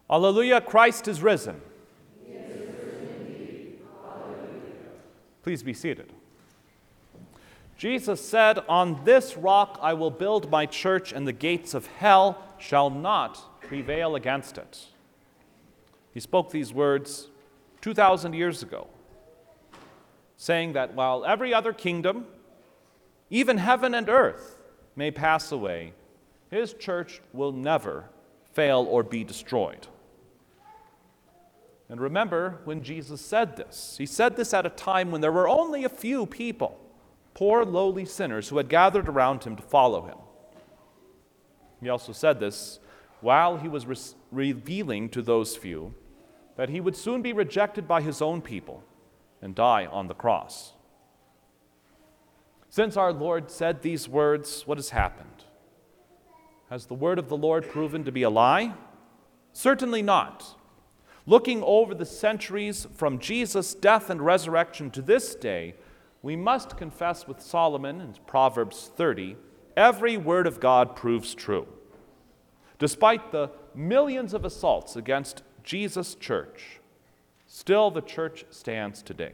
Alleluia, Christ is risen. He is risen indeed. Alleluia. Please be seated. Jesus said, "On this rock I will build my church, and the gates of hell shall not prevail against it." He spoke these words 2,000 years ago, saying that while every other kingdom, even heaven and earth, may pass away, his church will never fail or be destroyed. And remember when Jesus said this. He said this at a time when there were only a few people, poor, lowly sinners, who had gathered around him to follow him. He also said this while he was revealing to those few that he would soon be rejected by his own people and die on the cross. Since our Lord said these words, what has happened? Has the word of the Lord proven to be a lie? Certainly not. Looking over the centuries from Jesus' death and resurrection to this day, we must confess with Solomon in Proverbs 30, every word of God proves true. Despite the millions of assaults against Jesus' church, still the church stands today.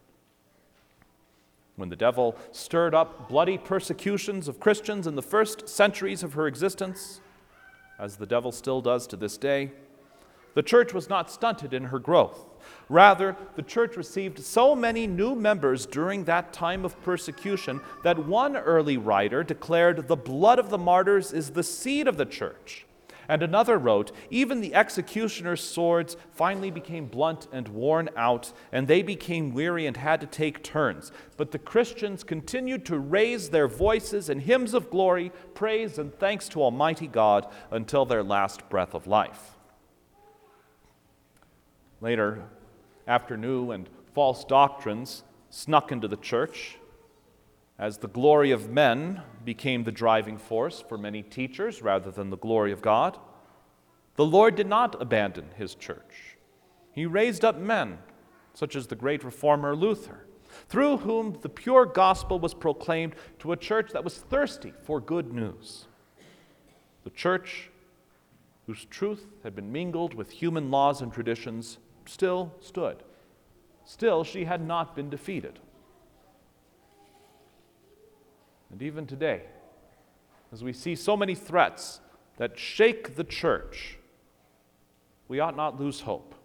When the devil stirred up bloody persecutions of Christians in the first centuries of her existence, as the devil still does to this day, the church was not stunted in her growth. Rather, the church received so many new members during that time of persecution that one early writer declared the blood of the martyrs is the seed of the church. And another wrote, even the executioner's swords finally became blunt and worn out, and they became weary and had to take turns. But the Christians continued to raise their voices in hymns of glory, praise, and thanks to Almighty God until their last breath of life. Later, after new and false doctrines snuck into the church, as the glory of men became the driving force for many teachers rather than the glory of God, the Lord did not abandon his church. He raised up men, such as the great reformer Luther, through whom the pure gospel was proclaimed to a church that was thirsty for good news. The church whose truth had been mingled with human laws and traditions still stood. Still, she had not been defeated. And even today, as we see so many threats that shake the church, we ought not lose hope.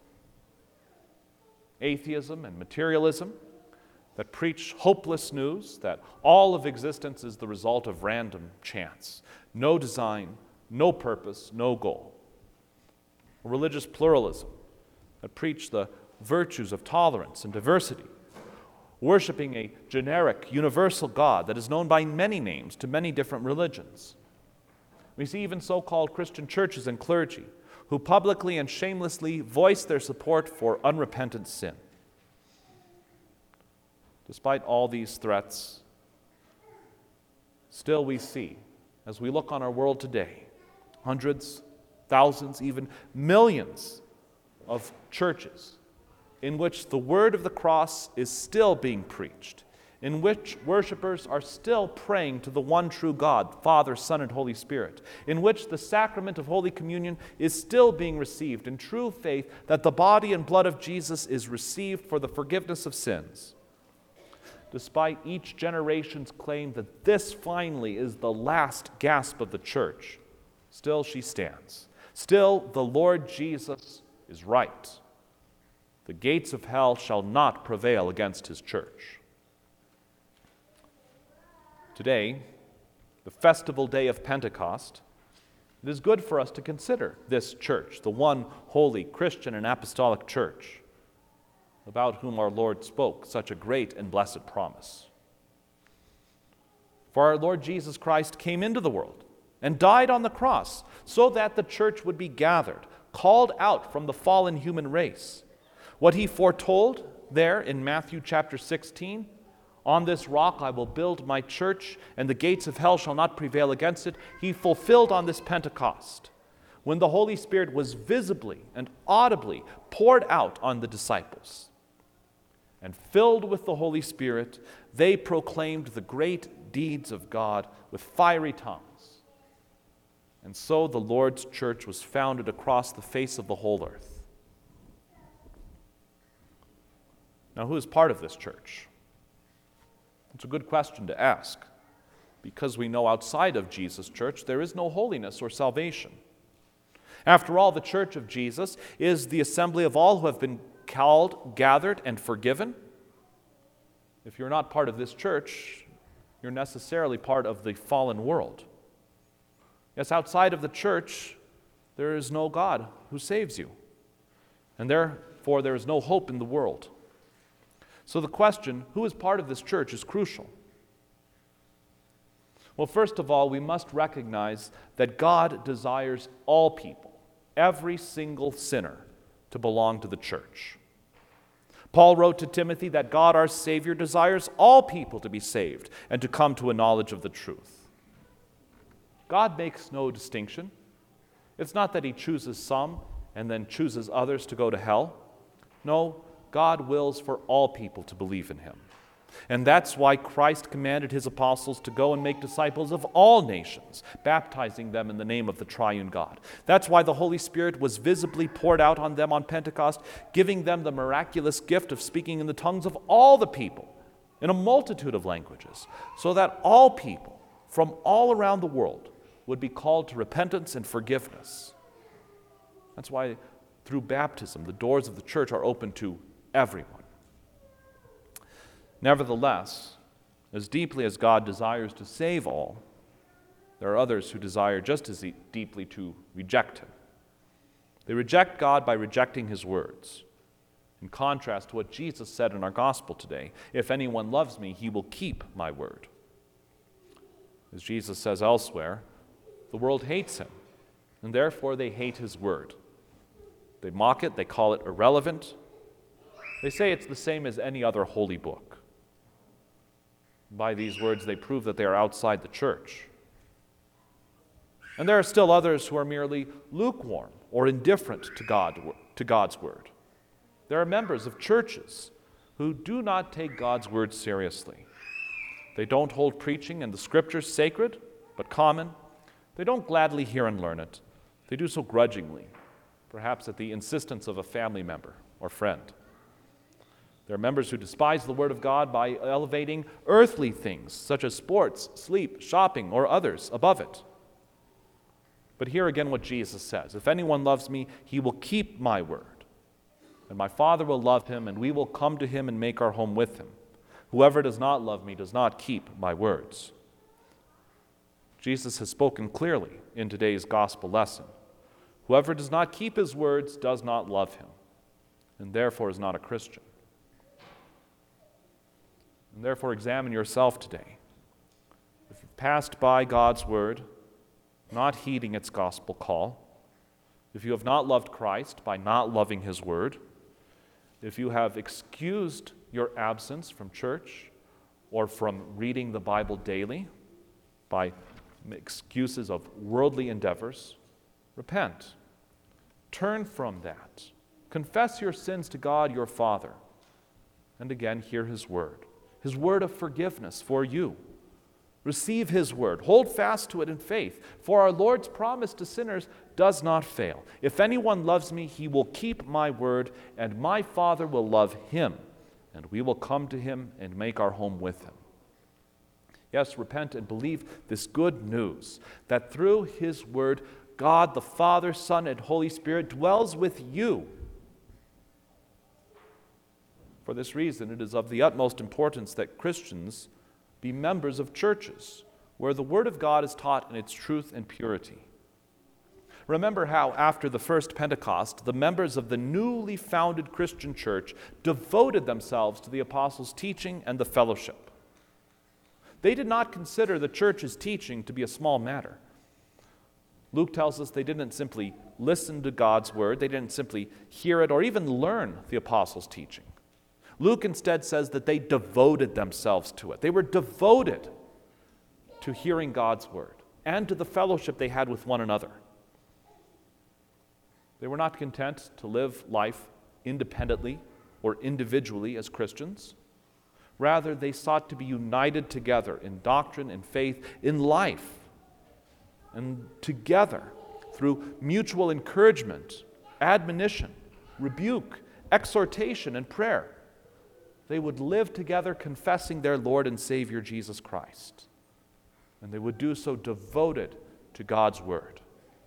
Atheism and materialism that preach hopeless news, that all of existence is the result of random chance, no design, no purpose, no goal. Religious pluralism that preach the virtues of tolerance and diversity, worshiping a generic, universal God that is known by many names to many different religions. We see even so-called Christian churches and clergy who publicly and shamelessly voice their support for unrepentant sin. Despite all these threats, still we see, as we look on our world today, hundreds, thousands, even millions of churches in which the word of the cross is still being preached, in which worshipers are still praying to the one true God, Father, Son, and Holy Spirit, in which the sacrament of Holy Communion is still being received in true faith that the body and blood of Jesus is received for the forgiveness of sins. Despite each generation's claim that this finally is the last gasp of the church, still she stands. Still the Lord Jesus is right. The gates of hell shall not prevail against his church. Today, the festival day of Pentecost, it is good for us to consider this church, the one holy Christian and apostolic church, about whom our Lord spoke such a great and blessed promise. For our Lord Jesus Christ came into the world and died on the cross so that the church would be gathered, called out from the fallen human race. What he foretold there in Matthew chapter 16, on this rock I will build my church, and the gates of hell shall not prevail against it, he fulfilled on this Pentecost, when the Holy Spirit was visibly and audibly poured out on the disciples. And filled with the Holy Spirit, they proclaimed the great deeds of God with fiery tongues. And so the Lord's church was founded across the face of the whole earth. Now, who is part of this church? It's a good question to ask, because we know outside of Jesus' church there is no holiness or salvation. After all, the church of Jesus is the assembly of all who have been called, gathered, and forgiven. If you're not part of this church, you're necessarily part of the fallen world. Yes, outside of the church, there is no God who saves you, and therefore there is no hope in the world. So the question, who is part of this church, is crucial. Well, first of all, we must recognize that God desires all people, every single sinner, to belong to the church. Paul wrote to Timothy that God, our Savior, desires all people to be saved and to come to a knowledge of the truth. God makes no distinction. It's not that He chooses some and then chooses others to go to hell. No, God wills for all people to believe in Him. And that's why Christ commanded His apostles to go and make disciples of all nations, baptizing them in the name of the triune God. That's why the Holy Spirit was visibly poured out on them on Pentecost, giving them the miraculous gift of speaking in the tongues of all the people, in a multitude of languages, so that all people from all around the world would be called to repentance and forgiveness. That's why through baptism, the doors of the church are open to everyone. Nevertheless, as deeply as God desires to save all, there are others who desire just as deeply to reject Him. They reject God by rejecting His words, in contrast to what Jesus said in our gospel today, "If anyone loves me, he will keep my word." As Jesus says elsewhere, the world hates Him, and therefore they hate His word. They mock it, they call it irrelevant. They say it's the same as any other holy book. By these words, they prove that they are outside the church. And there are still others who are merely lukewarm or indifferent to God's word. There are members of churches who do not take God's word seriously. They don't hold preaching and the scriptures sacred, but common. They don't gladly hear and learn it. They do so grudgingly, perhaps at the insistence of a family member or friend. There are members who despise the Word of God by elevating earthly things, such as sports, sleep, shopping, or others, above it. But hear again what Jesus says, "If anyone loves me, he will keep my word. And my Father will love him, and we will come to him and make our home with him. Whoever does not love me does not keep my words." Jesus has spoken clearly in today's gospel lesson. Whoever does not keep his words does not love him, and therefore is not a Christian. And therefore examine yourself today. If you've passed by God's word, not heeding its gospel call, if you have not loved Christ by not loving His word, if you have excused your absence from church or from reading the Bible daily by excuses of worldly endeavors, repent. Turn from that. Confess your sins to God your Father. And again, hear His word of forgiveness for you. Receive His word. Hold fast to it in faith, for our Lord's promise to sinners does not fail. "If anyone loves me, he will keep my word, and my Father will love him, and we will come to him and make our home with him." Yes, repent and believe this good news, that through His word, God the Father, Son, and Holy Spirit dwells with you. For this reason, it is of the utmost importance that Christians be members of churches where the Word of God is taught in its truth and purity. Remember how, after the first Pentecost, the members of the newly founded Christian church devoted themselves to the apostles' teaching and the fellowship. They did not consider the church's teaching to be a small matter. Luke tells us they didn't simply listen to God's word, they didn't simply hear it or even learn the apostles' teaching. Luke instead says that they devoted themselves to it. They were devoted to hearing God's word and to the fellowship they had with one another. They were not content to live life independently or individually as Christians. Rather, they sought to be united together in doctrine and faith, in life. and together, through mutual encouragement, admonition, rebuke, exhortation, and prayer, they would live together confessing their Lord and Savior Jesus Christ. And they would do so devoted to God's Word.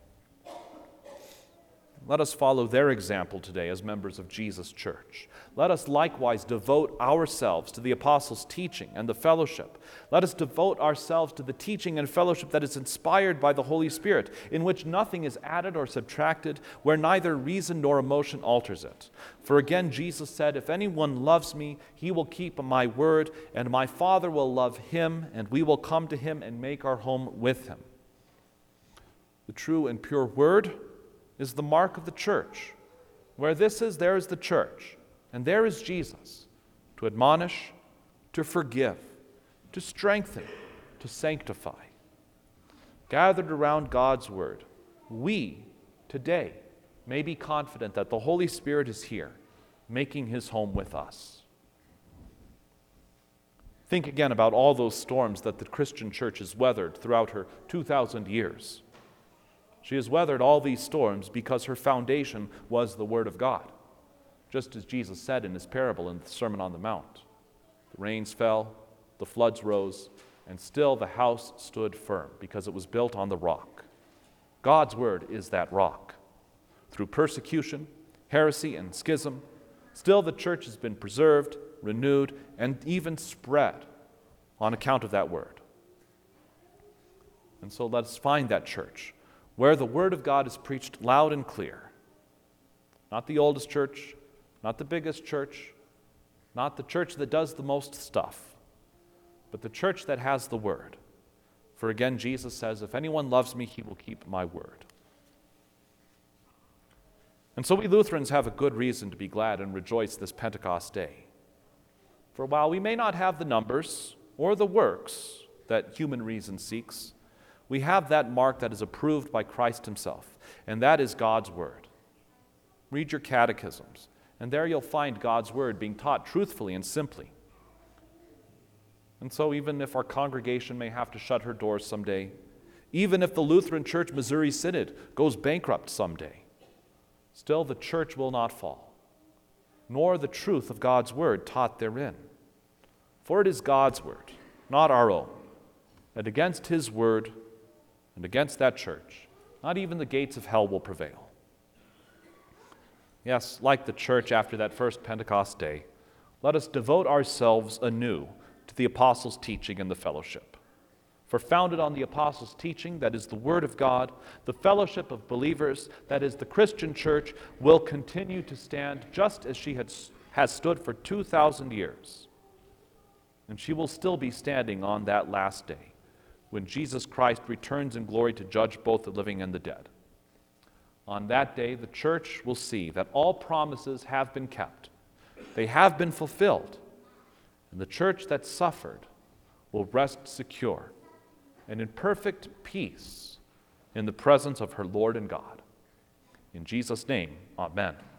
Let us follow their example today as members of Jesus' church. Let us likewise devote ourselves to the apostles' teaching and the fellowship. Let us devote ourselves to the teaching and fellowship that is inspired by the Holy Spirit, in which nothing is added or subtracted, where neither reason nor emotion alters it. For again, Jesus said, "If anyone loves me, he will keep my word, and my Father will love him, and we will come to him and make our home with him." The true and pure word is the mark of the church. Where this is, there is the church, and there is Jesus, to admonish, to forgive, to strengthen, to sanctify. Gathered around God's word, we today may be confident that the Holy Spirit is here, making his home with us. Think again about all those storms that the Christian church has weathered throughout her 2,000 years. She has weathered all these storms because her foundation was the Word of God, just as Jesus said in his parable in the Sermon on the Mount. The rains fell, the floods rose, and still the house stood firm because it was built on the rock. God's Word is that rock. Through persecution, heresy, and schism, still the church has been preserved, renewed, and even spread on account of that Word. And so let us find that church where the Word of God is preached loud and clear. Not the oldest church, not the biggest church, not the church that does the most stuff, but the church that has the Word. For again, Jesus says, "If anyone loves me, he will keep my word." And so we Lutherans have a good reason to be glad and rejoice this Pentecost day. For while we may not have the numbers or the works that human reason seeks, we have that mark that is approved by Christ himself, and that is God's Word. Read your catechisms, and there you'll find God's Word being taught truthfully and simply. And so even if our congregation may have to shut her doors someday, even if the Lutheran Church Missouri Synod goes bankrupt someday, still the church will not fall, nor the truth of God's Word taught therein. For it is God's Word, not our own, that against his Word and against that church, not even the gates of hell will prevail. Yes, like the church after that first Pentecost day, let us devote ourselves anew to the apostles' teaching and the fellowship. For founded on the apostles' teaching, that is the Word of God, the fellowship of believers, that is the Christian church, will continue to stand just as she has stood for 2,000 years. And she will still be standing on that last day, when Jesus Christ returns in glory to judge both the living and the dead. On that day, the church will see that all promises have been kept. They have been fulfilled. And the church that suffered will rest secure and in perfect peace in the presence of her Lord and God. In Jesus' name, amen.